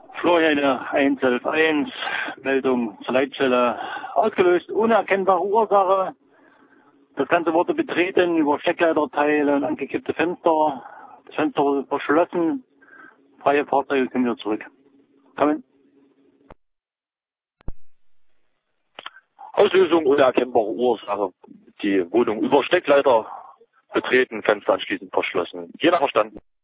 Florian 111, Meldung zur Leitstelle. Ausgelöst, unerkennbare Ursache. Das Ganze wurde betreten über Steckleiterteile und angekippte Fenster. Das Fenster wurde verschlossen. Freie Fahrzeuge können wieder zurück. Kommen. Auslösung, unerkennbare Ursache. Die Wohnung über Steckleiter betreten, Fenster anschließend verschlossen. Je nach Verstanden.